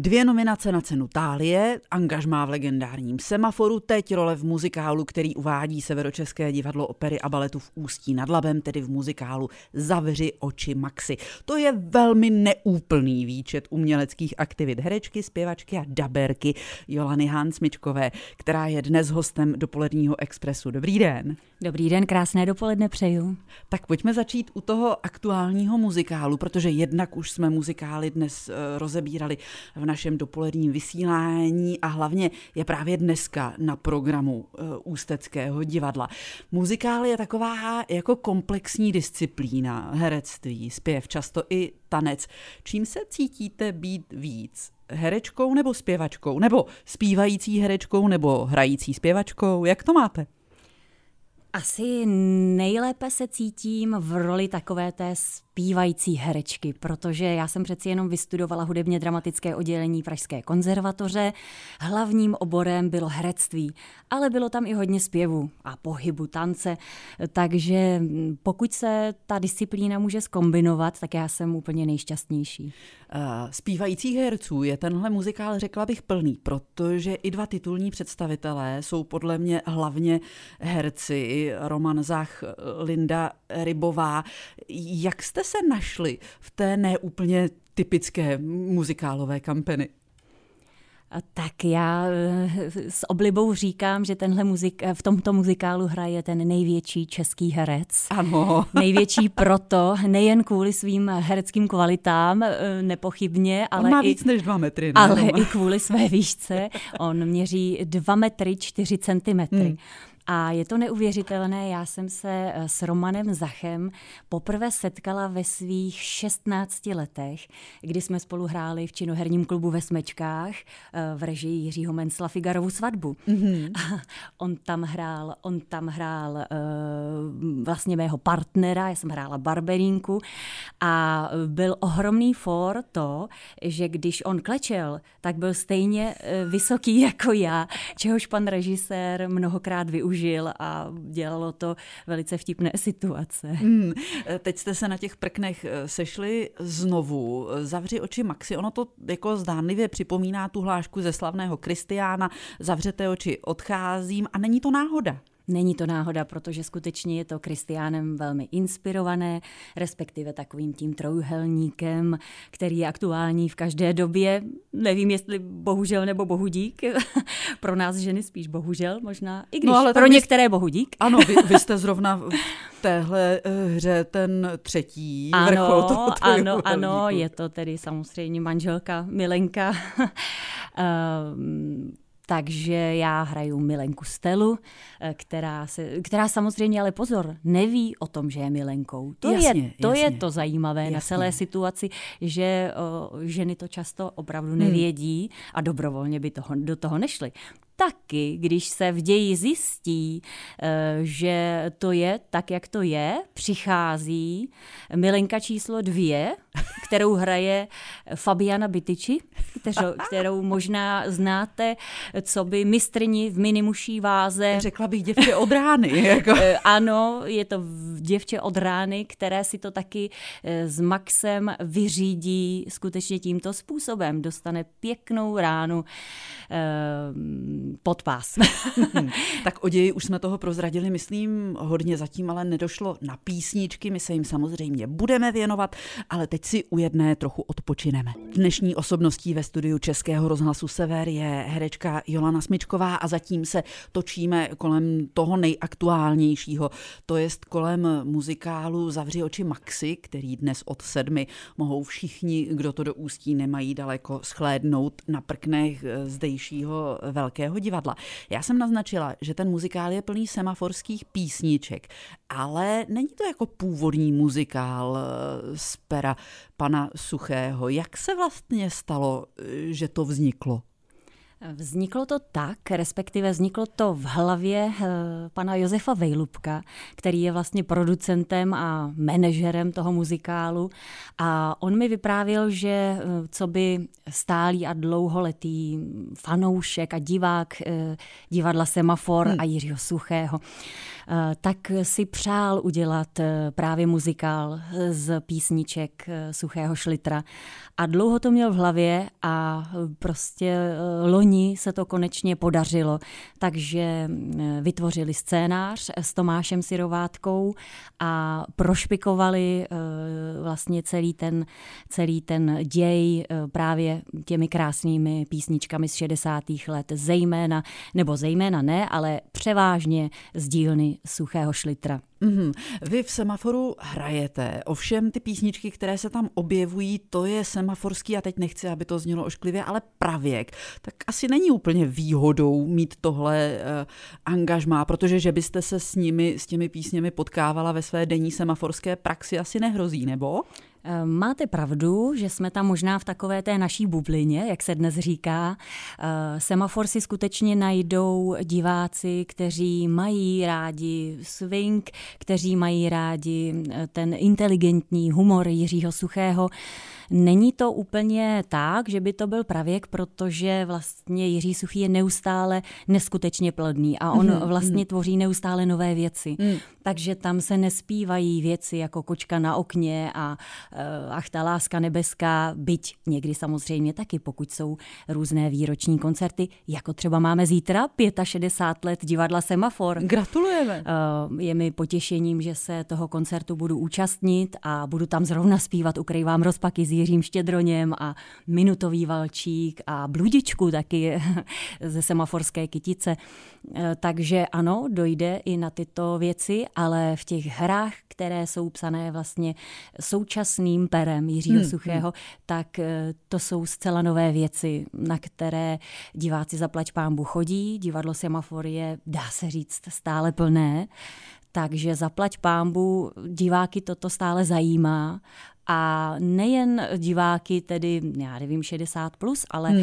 2 nominace na cenu Thálie, angažmá v legendárním Semaforu, teď role v muzikálu, který uvádí Severočeské divadlo opery a baletu v Ústí nad Labem, tedy v muzikálu Zavři oči Maxi. To je velmi neúplný výčet uměleckých aktivit herečky, zpěvačky a daberky Jolany Hahn-Smyčkové, která je dnes hostem Dopoledního expresu. Dobrý den. Dobrý den, krásné dopoledne přeju. Tak pojďme začít u toho aktuálního muzikálu, protože jednak už jsme muzikály dnes rozebírali v našem dopoledním vysílání a hlavně je právě dneska na programu Ústeckého divadla. Muzikál je taková jako komplexní disciplína, herectví, zpěv, často i tanec. Čím se cítíte být víc? Herečkou nebo zpěvačkou? Nebo zpívající herečkou nebo hrající zpěvačkou? Jak to máte? Asi nejlépe se cítím v roli takové té zpívající herečky, protože já jsem přeci jenom vystudovala hudebně dramatické oddělení Pražské konzervatoře. Hlavním oborem bylo herectví, ale bylo tam i hodně zpěvu a pohybu, tance, takže pokud se ta disciplína může zkombinovat, tak já jsem úplně nejšťastnější. Zpívajících herců je tenhle muzikál, řekla bych, plný, protože i 2 titulní představitelé jsou podle mě hlavně herci, Roman Zach, Linda Rybová. Jak jste se našli v té neúplně typické muzikálové kampani? Tak já s oblibou říkám, že v tomto muzikálu hraje ten největší český herec. Ano. Největší proto, nejen kvůli svým hereckým kvalitám, nepochybně, ale on má víc než 2 metry. Ne? Ale i kvůli své výšce. On měří 2 metry 4 centimetry. A je to neuvěřitelné, já jsem se s Romanem Zachem poprvé setkala ve svých 16 letech, kdy jsme spolu hráli v činoherním klubu ve Smečkách v režii Jiřího Mencla Figarovu svatbu. Mm-hmm. On tam hrál vlastně mého partnera, já jsem hrála Barberínku a byl ohromný fór to, že když on klečel, tak byl stejně vysoký jako já, čehož pan režisér mnohokrát využil a dělalo to velice vtipné situace. Teď jste se na těch prknech sešli znovu. Zavři oči Maxi, ono to jako zdánlivě připomíná tu hlášku ze slavného Kristiána, zavřete oči, odcházím, a není to náhoda. Není to náhoda, protože skutečně je to Kristiánem velmi inspirované, respektive takovým tím trojúhelníkem, který je aktuální v každé době. Nevím, jestli bohužel nebo bohudík. Pro nás ženy spíš bohužel možná, i když ale pro některé bohudík. Ano, vy jste zrovna v téhle hře ten třetí vrchol toho trojúhelníku. Ano, je to tedy samozřejmě manželka Milenka. Takže já hraju Milenku Stelu, která samozřejmě, ale pozor, neví o tom, že je Milenkou. To je to zajímavé na celé situaci, že ženy to často opravdu nevědí a dobrovolně by do toho nešly. Taky, když se v ději zjistí, že to je tak, jak to je, přichází Milenka číslo 2, kterou hraje Fabiana Bytyči, kterou možná znáte, co by mistryni v minimuší váze. Řekla bych děvče od rány. Jako. Ano, je to děvče od rány, které si to taky s Maxem vyřídí skutečně tímto způsobem. Dostane pěknou ránu pod pás. Tak o ději už jsme toho prozradili, myslím, hodně, zatím ale nedošlo na písničky, my se jim samozřejmě budeme věnovat, ale teď si u jedné trochu odpočineme. Dnešní osobností ve studiu Českého rozhlasu Sever je herečka Jolana Smyčková a zatím se točíme kolem toho nejaktuálnějšího, to jest kolem muzikálu Zavři oči Maxi, který dnes od 7 mohou všichni, kdo to do Ústí nemají daleko, shlédnout na prknech zdejšího Velkého divadla. Já jsem naznačila, že ten muzikál je plný semaforských písniček, ale není to jako původní muzikál z pera pana Suchého. Jak se vlastně stalo, že to vzniklo? Vzniklo to tak, respektive vzniklo to v hlavě pana Josefa Vejlubka, který je vlastně producentem a manažerem toho muzikálu. A on mi vyprávěl, že co by stálý a dlouholetý fanoušek a divák divadla Semafor a Jiřího Suchého, tak si přál udělat právě muzikál z písniček Suchého Šlitra. A dlouho to měl v hlavě a prostě loni se to konečně podařilo. Takže vytvořili scénář s Tomášem Syrovátkou a prošpikovali vlastně celý ten děj právě těmi krásnými písničkami z 60. let. Zejména ne, ale převážně z dílny Suchého Šlitra. Vy v Semaforu hrajete, ovšem ty písničky, které se tam objevují, to je semaforský, a teď nechci, aby to znělo ošklivě, ale pravěk. Tak asi není úplně výhodou mít tohle angažmá, protože že byste se s těmi písněmi potkávala ve své denní semaforské praxi, asi nehrozí, nebo? Máte pravdu, že jsme tam možná v takové té naší bublině, jak se dnes říká. Semafor si skutečně najdou diváci, kteří mají rádi swing, kteří mají rádi ten inteligentní humor Jiřího Suchého. Není to úplně tak, že by to byl pravěk, protože vlastně Jiří Suchý je neustále neskutečně plodný a on vlastně tvoří neustále nové věci. Takže tam se nespívají věci jako Kočka na okně a Ach ta láska nebeská, byť někdy samozřejmě taky, pokud jsou různé výroční koncerty, jako třeba máme zítra 65 let divadla Semafor. Gratulujeme. Je mi potěšením, že se toho koncertu budu účastnit a budu tam zrovna zpívat Ukryj vám rozpaky s Jiřím Štědroněm a Minutový valčík a Bludičku taky ze Semaforské kytice. Takže ano, dojde i na tyto věci, ale v těch hrách, které jsou psané vlastně současným perem Jiřího Suchého, tak to jsou zcela nové věci, na které diváci zaplať pánbu chodí. Divadlo Semafor je, dá se říct, stále plné, takže zaplať pánbu diváky toto stále zajímá. A nejen diváky, tedy, já nevím, 60+, ale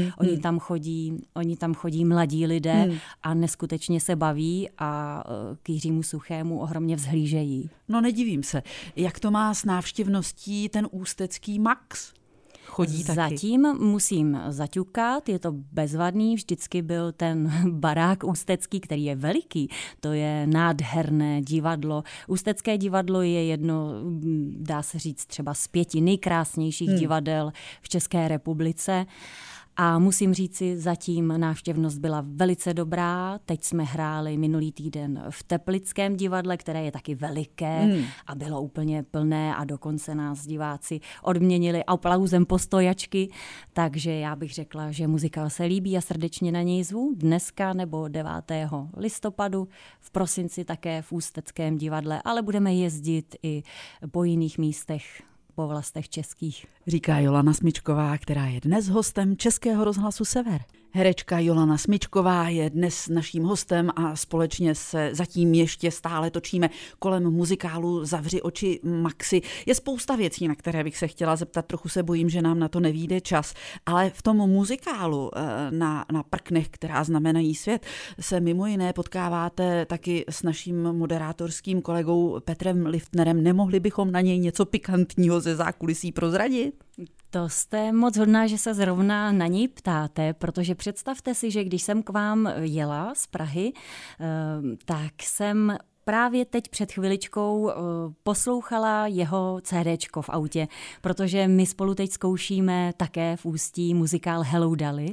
oni tam chodí mladí lidé a neskutečně se baví a k Jiřímu Suchému ohromně vzhlížejí. No nedivím se. Jak to má s návštěvností ten ústecký Max? Chodí taky? Zatím musím zaťukat, je to bezvadný, vždycky byl ten barák ústecký, který je veliký, to je nádherné divadlo. Ústecké divadlo je jedno, dá se říct, třeba z 5 nejkrásnějších divadel v České republice. A musím říci, zatím návštěvnost byla velice dobrá. Teď jsme hráli minulý týden v Teplickém divadle, které je taky veliké a bylo úplně plné a dokonce nás diváci odměnili aplauzem postojačky. Takže já bych řekla, že muzikál se líbí a srdečně na něj zvu dneska nebo 9. listopadu, v prosinci také v Ústeckém divadle, ale budeme jezdit i po jiných místech, po vlastech českých. Říká Jolana Smyčková, která je dnes hostem Českého rozhlasu Sever. Herečka Jolana Smyčková je dnes naším hostem a společně se zatím ještě stále točíme kolem muzikálu Zavři oči Maxi. Je spousta věcí, na které bych se chtěla zeptat, trochu se bojím, že nám na to nevyjde čas, ale v tom muzikálu na prknech, která znamenají svět, se mimo jiné potkáváte taky s naším moderátorským kolegou Petrem Liftnerem. Nemohli bychom na něj něco pikantního ze zákulisí prozradit? To jste moc hodná, že se zrovna na něj ptáte, protože představte si, že když jsem k vám jela z Prahy, tak jsem právě teď před chviličkou poslouchala jeho CDčko v autě, protože my spolu teď zkoušíme také v Ústí muzikál Hello Dolly.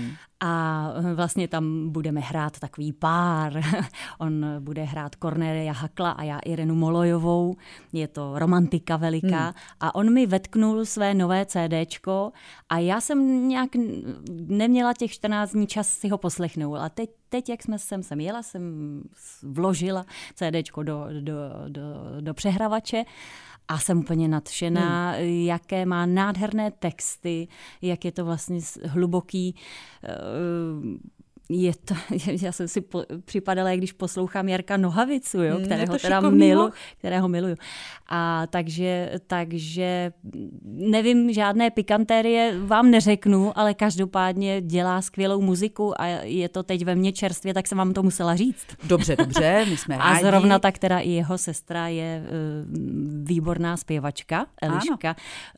A vlastně tam budeme hrát takový pár. On bude hrát Kornélia Hakla a já Irenu Molojovou. Je to romantika veliká. A on mi vetknul své nové CDčko a já jsem nějak neměla těch 14 dní čas si ho poslechnout. A teď jak jsem jela, jsem vložila CDčko do přehravače a jsem úplně nadšená, jaké má nádherné texty, jak je to vlastně hluboký. Já jsem si připadala, když poslouchám Jarka Nohavicu, jo, kterého miluju. A takže nevím, žádné pikantérie vám neřeknu, ale každopádně dělá skvělou muziku a je to teď ve mně čerstvě, tak jsem vám to musela říct. Dobře, my jsme rádi. A zrovna tak teda i jeho sestra je výborná zpěvačka, Eliška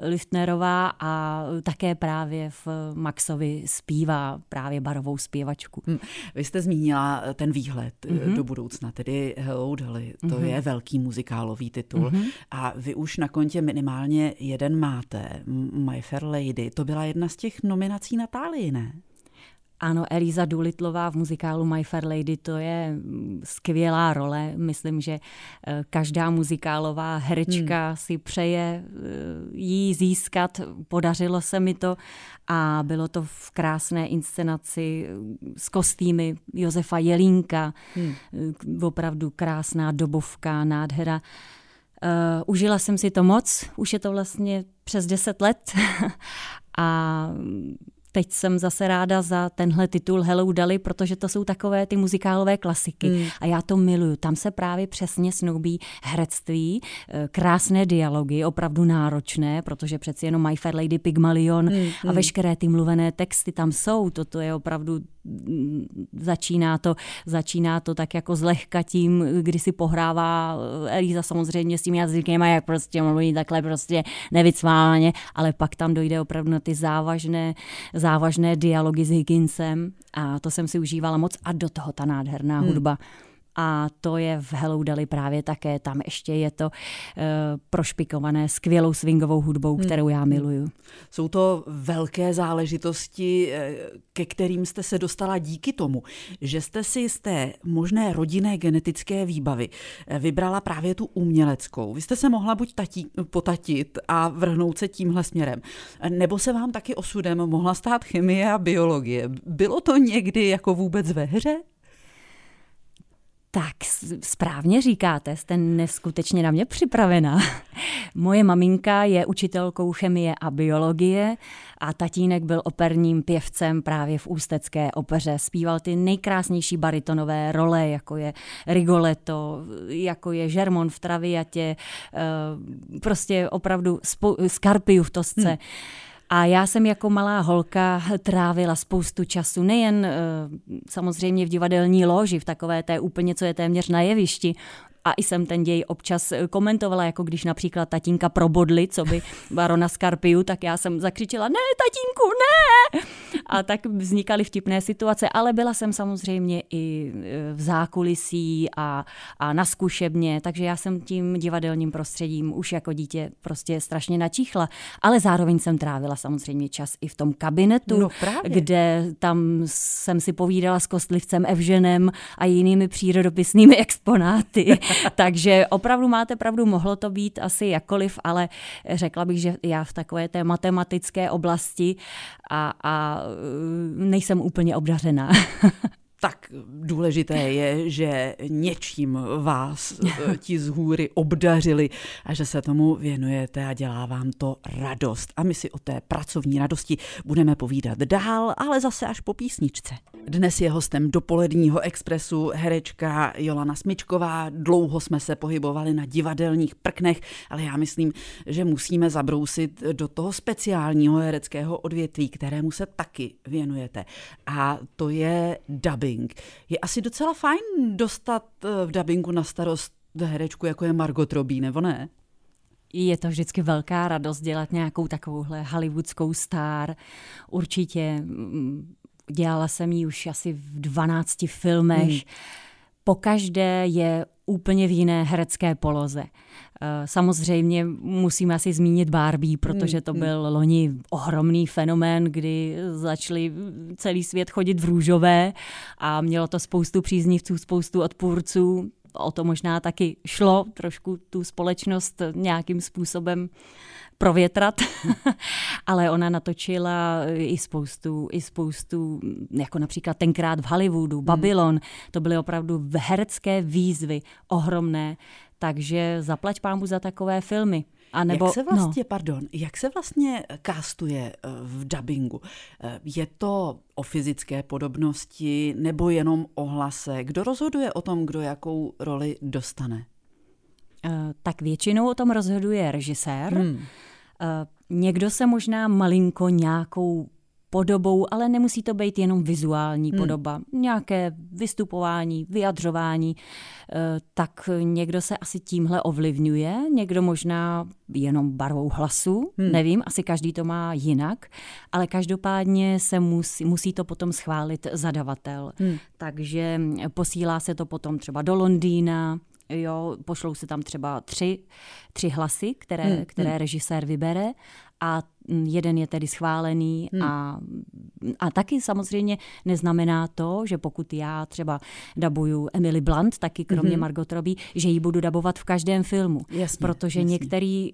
Liftnerová a také právě v Maxovi zpívá právě barovou zpěvačku. trošku. Vy jste zmínila ten výhled do budoucna, tedy Hello Dolly, to je velký muzikálový titul a vy už na kontě minimálně jeden máte, My Fair Lady, to byla jedna z těch nominací Natálii, ne? Ano, Eliza Doolittlová v muzikálu My Fair Lady, to je skvělá role. Myslím, že každá muzikálová herečka si přeje jí získat. Podařilo se mi to a bylo to v krásné inscenaci s kostýmy Josefa Jelínka. Opravdu krásná dobovka, nádhera. Užila jsem si to moc, už je to vlastně přes 10 let a teď jsem zase ráda za tenhle titul Hello Dolly, protože to jsou takové ty muzikálové klasiky a já to miluju. Tam se právě přesně snoubí herectví, krásné dialogy, opravdu náročné, protože přeci jenom My Fair Lady, Pygmalion a veškeré ty mluvené texty tam jsou. Toto je opravdu, začíná to tak jako zlehka tím, kdy si pohrává Eliza samozřejmě s tím jazykem a jak prostě mluví takhle prostě nevycváleně, ale pak tam dojde opravdu na ty závažné dialogy s Higginsem a to jsem si užívala moc a do toho ta nádherná hudba. A to je v Hello Dolly právě také, tam ještě je to prošpikované skvělou swingovou hudbou, kterou já miluju. Jsou to velké záležitosti, ke kterým jste se dostala díky tomu, že jste si z té možné rodinné genetické výbavy vybrala právě tu uměleckou. Vy jste se mohla buď potatit a vrhnout se tímhle směrem, nebo se vám taky osudem mohla stát chemie a biologie. Bylo to někdy jako vůbec ve hře? Tak správně říkáte, jste neskutečně na mě připravená. Moje maminka je učitelkou chemie a biologie a tatínek byl operním pěvcem právě v ústecké opeře. Zpíval ty nejkrásnější baritonové role, jako je Rigoletto, jako je Žermon v Traviatě, prostě opravdu Scarpiu v Tosce. A já jsem jako malá holka trávila spoustu času, nejen samozřejmě v divadelní loži, v takové té úplně, co je téměř na jevišti, a i jsem ten děj občas komentovala, jako když například tatínka probodli, co by barona Scarpiu, tak já jsem zakřičela, ne, tatínku, ne! A tak vznikaly vtipné situace, ale byla jsem samozřejmě i v zákulisí a na zkušebně, takže já jsem tím divadelním prostředím už jako dítě prostě strašně načíchla, ale zároveň jsem trávila samozřejmě čas i v tom kabinetu, kde tam jsem si povídala s kostlivcem Evženem a jinými přírodopisnými exponáty. Takže opravdu máte pravdu, mohlo to být asi jakkoliv, ale řekla bych, že já v takové té matematické oblasti a nejsem úplně obdařená. Tak důležité je, že něčím vás ti z hůry obdařili a že se tomu věnujete a dělá vám to radost. A my si o té pracovní radosti budeme povídat dál, ale zase až po písničce. Dnes je hostem dopoledního expresu herečka Jolana Smyčková. Dlouho jsme se pohybovali na divadelních prknech, ale já myslím, že musíme zabrousit do toho speciálního hereckého odvětví, kterému se taky věnujete. A to je dubbing. Je asi docela fajn dostat v dabingu na starost herečku, jako je Margot Robbie, nebo ne? Je to vždycky velká radost dělat nějakou takovouhle hollywoodskou star. Určitě dělala jsem ji už asi v 12 filmech. Pokaždé je úplně v jiné herecké poloze. Samozřejmě musíme asi zmínit Barbie, protože to byl loni ohromný fenomén, kdy začali celý svět chodit v růžové a mělo to spoustu příznivců, spoustu odpůrců. O to možná taky šlo trošku tu společnost nějakým způsobem provětrat, ale ona natočila i spoustu, jako například tenkrát v Hollywoodu, Babylon, to byly opravdu herecké výzvy ohromné, takže zaplať pánbu za takové filmy. A nebo, jak se vlastně kástuje v dabingu? Je to o fyzické podobnosti nebo jenom o hlase? Kdo rozhoduje o tom, kdo jakou roli dostane? Tak většinou o tom rozhoduje režisér. Někdo se možná malinko nějakou podobou, ale nemusí to být jenom vizuální podoba. Nějaké vystupování, vyjadřování, tak někdo se asi tímhle ovlivňuje, někdo možná jenom barvou hlasu, nevím, asi každý to má jinak, ale každopádně se musí to potom schválit zadavatel. Takže posílá se to potom třeba do Londýna, jo, pošlou se tam třeba tři hlasy, které režisér vybere a jeden je tedy schválený a taky samozřejmě neznamená to, že pokud já třeba dabuju Emily Blunt, taky kromě Margot Robbie, že ji budu dabovat v každém filmu. Protože některý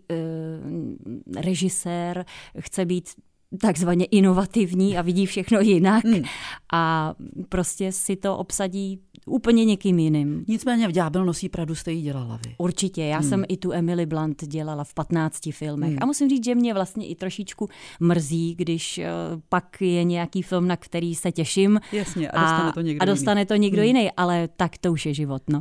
režisér chce být takzvaně inovativní a vidí všechno jinak a prostě si to obsadí úplně někým jiným. Nicméně v Ďábel nosí Pradu jste jí dělala vy. Určitě, já jsem i tu Emily Blunt dělala v 15 filmech a musím říct, že mě vlastně i trošičku mrzí, když pak je nějaký film, na který se těším. Jasně, a dostane to někdo jiný, ale tak to už je život. No.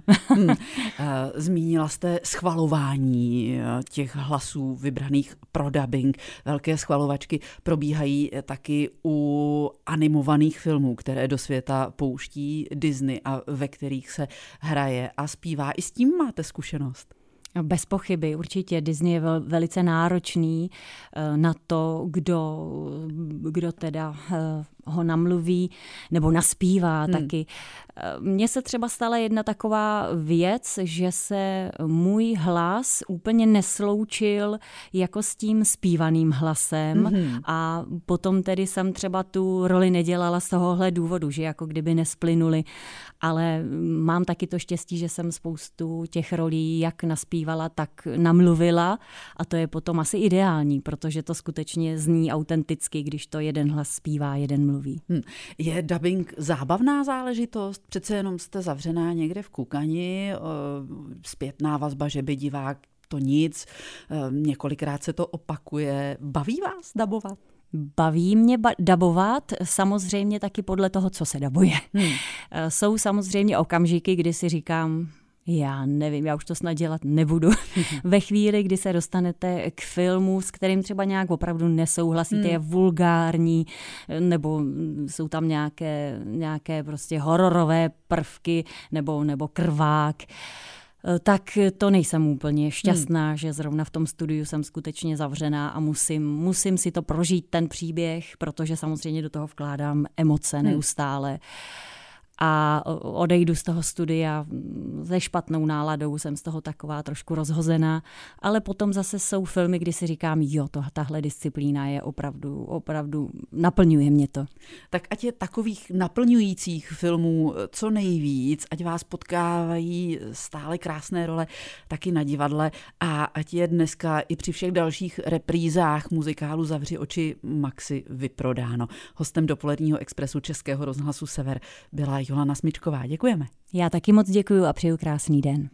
Zmínila jste schvalování těch hlasů vybraných pro dabing. Velké schvalovačky probíhají taky u animovaných filmů, které do světa pouští Disney a ve kterých se hraje a zpívá. I s tím máte zkušenost? Bez pochyby, určitě. Disney je velice náročný na to, kdo teda ho namluví nebo naspívá taky. Mně se třeba stala jedna taková věc, že se můj hlas úplně nesloučil jako s tím zpívaným hlasem a potom tedy jsem třeba tu roli nedělala z tohohle důvodu, že jako kdyby nesplynuli, ale mám taky to štěstí, že jsem spoustu těch rolí jak naspívala, tak namluvila a to je potom asi ideální, protože to skutečně zní autenticky, když to jeden hlas zpívá, jeden mluví. Je dabing zábavná záležitost? Přece jenom jste zavřená někde v kukani, zpětná vazba, že by divák to nic, několikrát se to opakuje. Baví vás dabovat? Baví mě dabovat, samozřejmě taky podle toho, co se dabuje. Jsou samozřejmě okamžiky, kdy si říkám, já nevím, já už to snad dělat nebudu. Ve chvíli, kdy se dostanete k filmu, s kterým třeba nějak opravdu nesouhlasíte, je vulgární, nebo jsou tam nějaké prostě hororové prvky, nebo krvák, tak to nejsem úplně šťastná, že zrovna v tom studiu jsem skutečně zavřená a musím si to prožít, ten příběh, protože samozřejmě do toho vkládám emoce neustále. A odejdu z toho studia se špatnou náladou, jsem z toho taková trošku rozhozená, ale potom zase jsou filmy, kdy si říkám, jo, tahle disciplína je opravdu naplňuje mě to. Tak ať je takových naplňujících filmů co nejvíc, ať vás potkávají stále krásné role taky na divadle a ať je dneska i při všech dalších reprízách muzikálu Zavři oči Maxi vyprodáno. Hostem dopoledního expresu Českého rozhlasu Sever byla Johana Smyčková. Děkujeme. Já taky moc děkuju a přeju krásný den.